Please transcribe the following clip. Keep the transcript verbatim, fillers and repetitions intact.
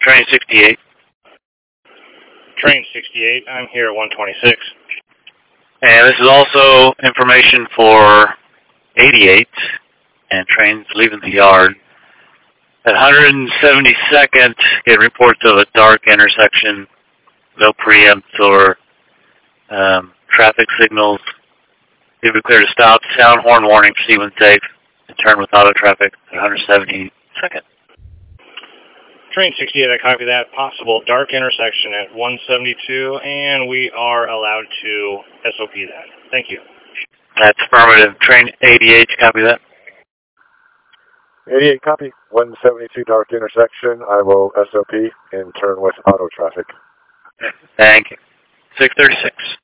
Train sixty-eight. Train sixty-eight, I'm here at one twenty-six. And this is also information for eighty-eight and trains leaving the yard. At one hundred seventy-second, get reports of a dark intersection, no preempts or um, traffic signals. You'll be clear to stop. Sound horn warning, proceed when safe, and turn with auto traffic at one hundred seventy-second. Train sixty-eight, I copy that. Possible dark intersection at one seventy-two, and we are allowed to S O P that. Thank you. That's affirmative. Train eighty-eight, copy that. eighty-eight, copy. one seventy-two dark intersection. I will S O P and turn with auto traffic. Thank you. six thirty-six.